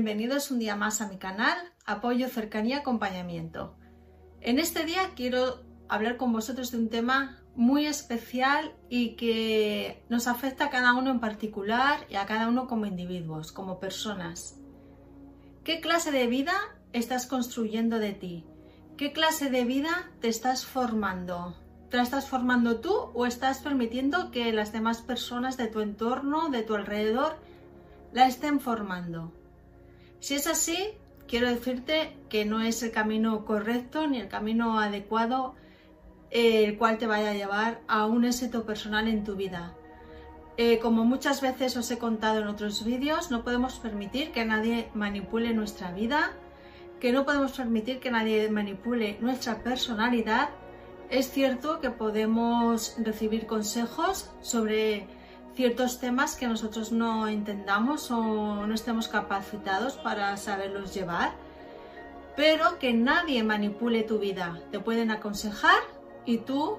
bienvenidos un día más a mi canal, Apoyo, Cercanía, Acompañamiento. En este día quiero hablar con vosotros de un tema muy especial y que nos afecta a cada uno en particular y a cada uno como individuos, como personas. ¿Qué clase de vida estás construyendo de ti? ¿Qué clase de vida te estás formando? ¿Te la estás formando tú o estás permitiendo que las demás personas de tu entorno, de tu alrededor, la estén formando? Si es así, quiero decirte que no es el camino correcto ni el camino adecuado el cual te vaya a llevar a un éxito personal en tu vida. Como muchas veces os he contado en otros vídeos, no podemos permitir que nadie manipule nuestra vida, que no podemos permitir que nadie manipule nuestra personalidad. Es cierto que podemos recibir consejos sobre ciertos temas que nosotros no entendamos o no estemos capacitados para saberlos llevar, pero que nadie manipule tu vida. Te pueden aconsejar y tú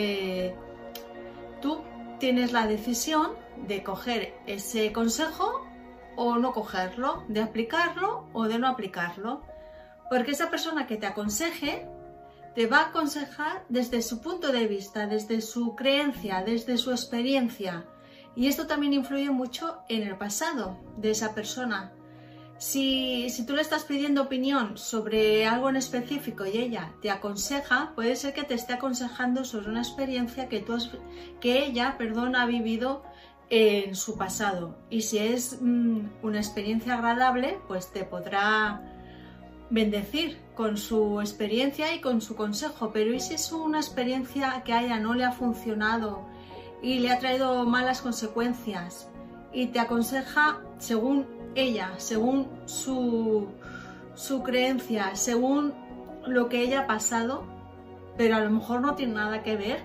tienes la decisión de coger ese consejo o no cogerlo, de aplicarlo o de no aplicarlo, porque esa persona que te aconseje te va a aconsejar desde su punto de vista, desde su creencia, desde su experiencia. Y esto también influye mucho en el pasado de esa persona. Si tú le estás pidiendo opinión sobre algo en específico y ella te aconseja, puede ser que te esté aconsejando sobre una experiencia que ella ha vivido en su pasado. Y si es una experiencia agradable, pues te podrá bendecir con su experiencia y con su consejo. Pero ¿y si es una experiencia que a ella no le ha funcionado y le ha traído malas consecuencias y te aconseja según ella, según su creencia, según lo que ella ha pasado, pero a lo mejor no tiene nada que ver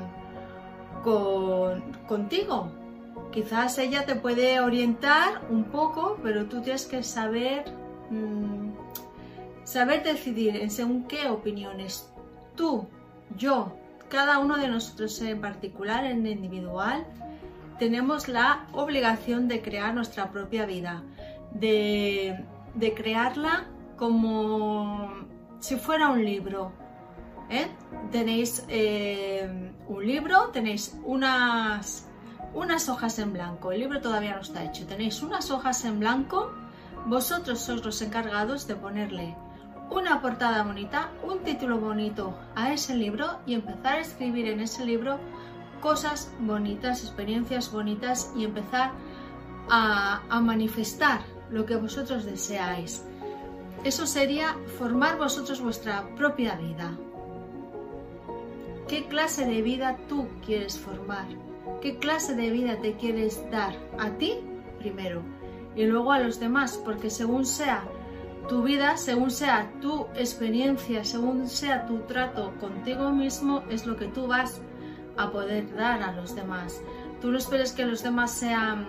contigo? Quizás ella te puede orientar un poco, pero tú tienes que saber decidir en según qué opiniones tú, yo, cada uno de nosotros en particular, en individual, tenemos la obligación de crear nuestra propia vida, de crearla como si fuera un libro. Tenéis un libro, tenéis unas hojas en blanco, el libro todavía no está hecho, tenéis unas hojas en blanco, vosotros sois los encargados de ponerle una portada bonita, un título bonito a ese libro y empezar a escribir en ese libro cosas bonitas, experiencias bonitas y empezar a manifestar lo que vosotros deseáis. Eso sería formar vosotros vuestra propia vida. ¿Qué clase de vida tú quieres formar? ¿Qué clase de vida te quieres dar a ti primero y luego a los demás? Porque según sea tu vida, según sea tu experiencia, según sea tu trato contigo mismo, es lo que tú vas a poder dar a los demás. Tú no esperes que los demás sean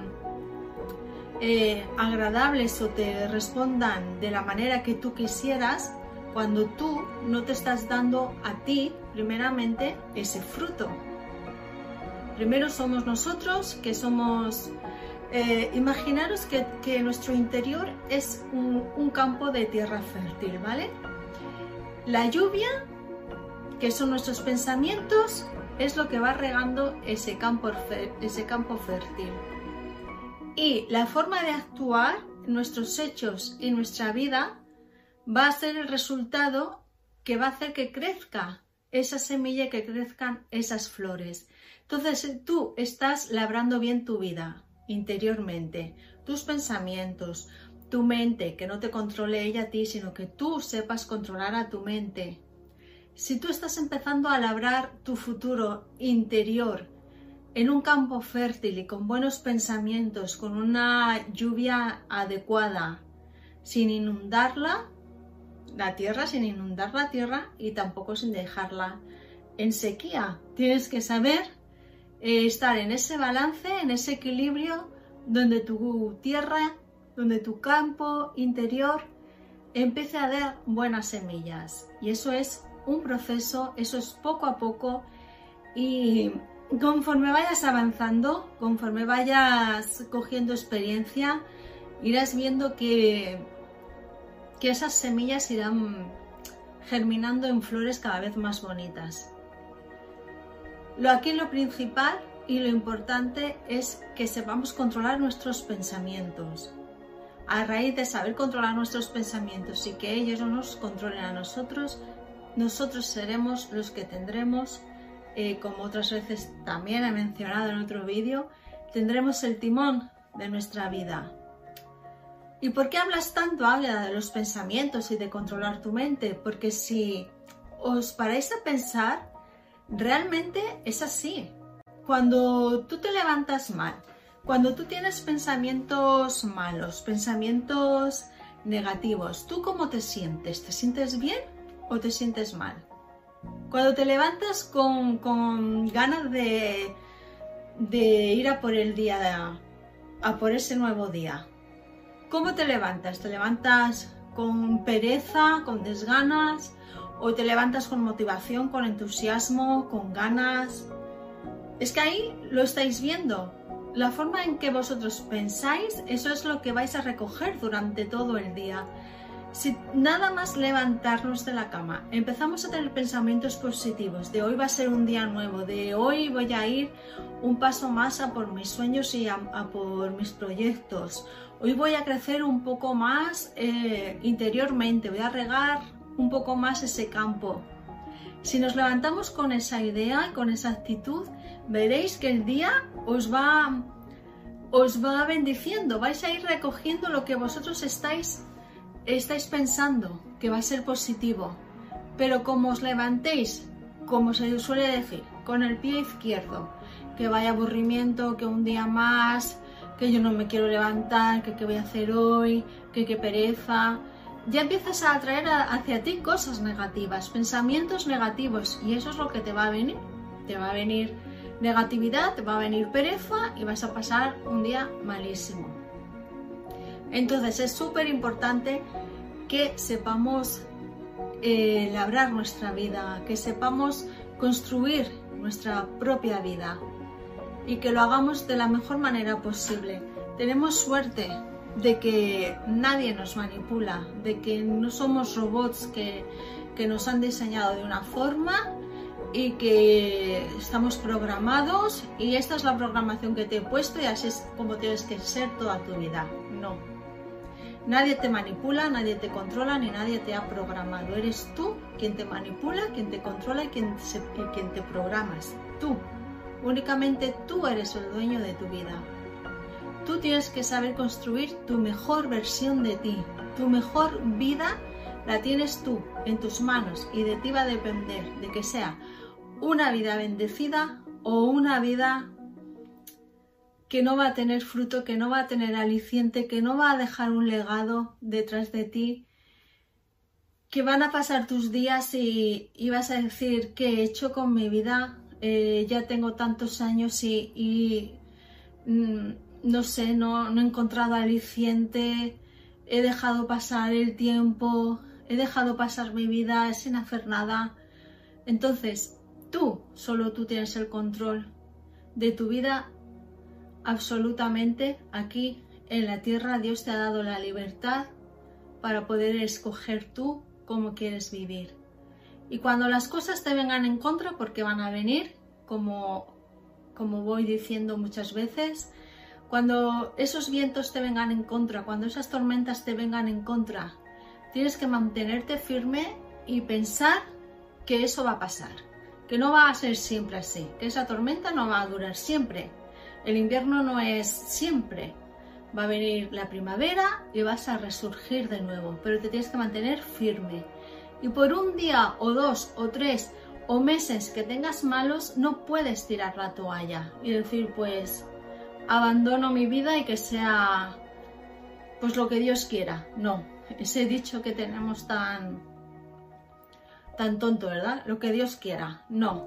agradables o te respondan de la manera que tú quisieras cuando tú no te estás dando a ti, primeramente, ese fruto. Primero somos nosotros, que somos... imaginaros que nuestro interior es un campo de tierra fértil, ¿vale? La lluvia, que son nuestros pensamientos, es lo que va regando ese campo fértil. Y la forma de actuar, nuestros hechos y nuestra vida va a ser el resultado que va a hacer que crezca esa semilla y que crezcan esas flores. Entonces tú estás labrando bien tu vida interiormente, tus pensamientos, tu mente, que no te controle ella a ti, sino que tú sepas controlar a tu mente. Si tú estás empezando a labrar tu futuro interior en un campo fértil y con buenos pensamientos, con una lluvia adecuada, sin inundar la tierra y tampoco sin dejarla en sequía, tienes que saber estar en ese balance, en ese equilibrio, donde tu tierra, donde tu campo interior empiece a dar buenas semillas. Y eso es un proceso, eso es poco a poco, y conforme vayas avanzando, conforme vayas cogiendo experiencia, irás viendo que que esas semillas irán germinando en flores cada vez más bonitas. Aquí lo principal y lo importante es que sepamos controlar nuestros pensamientos. A raíz de saber controlar nuestros pensamientos y que ellos no nos controlen a nosotros, nosotros seremos los que tendremos, como otras veces también he mencionado en otro vídeo, tendremos el timón de nuestra vida. ¿Y por qué hablas tanto? Habla de los pensamientos y de controlar tu mente, porque si os paráis a pensar, realmente es así. Cuando tú te levantas mal, cuando tú tienes pensamientos malos, pensamientos negativos, ¿tú cómo te sientes? ¿Te sientes bien o te sientes mal? Cuando te levantas con ganas de ir a por el día, a por ese nuevo día, ¿cómo te levantas? ¿Te levantas con pereza, con desganas? ¿O te levantas con motivación, con entusiasmo, con ganas? Es que ahí lo estáis viendo. La forma en que vosotros pensáis, eso es lo que vais a recoger durante todo el día. Si nada más levantarnos de la cama empezamos a tener pensamientos positivos, de hoy va a ser un día nuevo, de hoy voy a ir un paso más a por mis sueños y a por mis proyectos, hoy voy a crecer un poco más interiormente, voy a regar un poco más ese campo. Si nos levantamos con esa idea, con esa actitud, veréis que el día os va bendiciendo, vais a ir recogiendo lo que vosotros estáis pensando, que va a ser positivo. Pero como os levantéis, como se suele decir, con el pie izquierdo, que vaya aburrimiento, que un día más, que yo no me quiero levantar, que qué voy a hacer hoy, que qué pereza, ya empiezas a atraer hacia ti cosas negativas, pensamientos negativos, y eso es lo que te va a venir. Te va a venir negatividad, te va a venir pereza y vas a pasar un día malísimo. Entonces es súper importante que sepamos labrar nuestra vida, que sepamos construir nuestra propia vida y que lo hagamos de la mejor manera posible. Tenemos suerte de que nadie nos manipula, de que no somos robots que nos han diseñado de una forma y que estamos programados y esta es la programación que te he puesto y así es como tienes que ser toda tu vida. No. Nadie te manipula, nadie te controla ni nadie te ha programado. Eres tú quien te manipula, quien te controla y quien te programas. Tú. Únicamente tú eres el dueño de tu vida. Tú tienes que saber construir tu mejor versión de ti. Tu mejor vida la tienes tú en tus manos y de ti va a depender de que sea una vida bendecida o una vida que no va a tener fruto, que no va a tener aliciente, que no va a dejar un legado detrás de ti, que van a pasar tus días y vas a decir ¿qué he hecho con mi vida? Ya tengo tantos años y no sé, no he encontrado aliciente, he dejado pasar el tiempo, he dejado pasar mi vida sin hacer nada. Entonces, solo tú tienes el control de tu vida absolutamente. Aquí en la tierra Dios te ha dado la libertad para poder escoger tú cómo quieres vivir. Y cuando las cosas te vengan en contra, porque van a venir, como voy diciendo muchas veces, cuando esos vientos te vengan en contra, cuando esas tormentas te vengan en contra, tienes que mantenerte firme y pensar que eso va a pasar, que no va a ser siempre así, que esa tormenta no va a durar siempre, el invierno no es siempre, va a venir la primavera y vas a resurgir de nuevo, pero te tienes que mantener firme. Y por un día o dos o tres o meses que tengas malos, no puedes tirar la toalla y decir pues abandono mi vida y que sea pues lo que Dios quiera. No, ese dicho que tenemos tan tonto, ¿verdad? Lo que Dios quiera. No,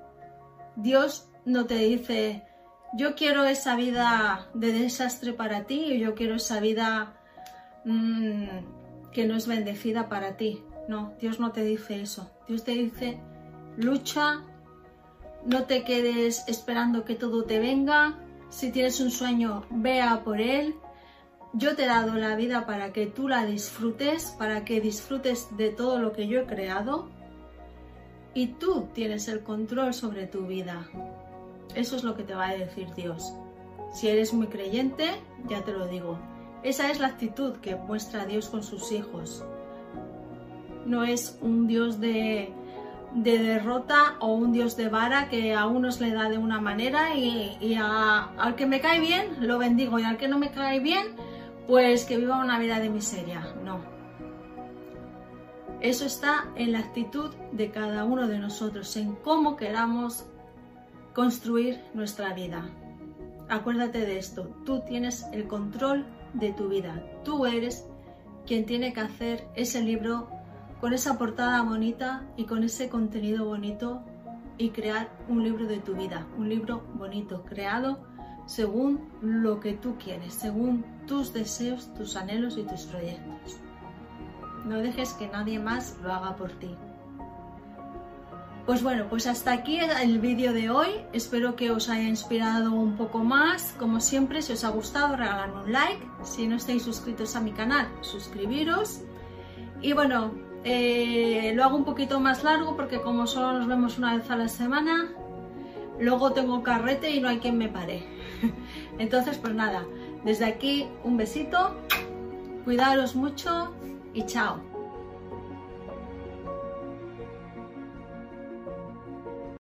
Dios no te dice yo quiero esa vida de desastre para ti y yo quiero esa vida que no es bendecida para ti. No, Dios no te dice eso. Dios te dice lucha, no te quedes esperando que todo te venga. Si tienes un sueño, ve a por él, Yo te he dado la vida para que tú la disfrutes, para que disfrutes de todo lo que yo he creado y tú tienes el control sobre tu vida. Eso es lo que te va a decir Dios. Si eres muy creyente, ya te lo digo. Esa es la actitud que muestra Dios con sus hijos. No es un Dios de derrota o un Dios de vara que a unos le da de una manera y al que me cae bien lo bendigo y al que no me cae bien pues que viva una vida de miseria. No. Eso está en la actitud de cada uno de nosotros, en cómo queramos construir nuestra vida. Acuérdate de esto, tú tienes el control de tu vida. Tú eres quien tiene que hacer ese libro con esa portada bonita y con ese contenido bonito y crear un libro de tu vida, un libro bonito, creado según lo que tú quieres, según tus deseos, tus anhelos y tus proyectos. No dejes que nadie más lo haga por ti. Pues bueno, pues hasta aquí el vídeo de hoy. Espero que os haya inspirado un poco más. Como siempre, si os ha gustado, regaladme un like. Si no estáis suscritos a mi canal, suscribiros. Y bueno, lo hago un poquito más largo porque como solo nos vemos una vez a la semana, luego tengo carrete y no hay quien me pare. Entonces, pues nada, desde aquí un besito, cuidaros mucho y chao.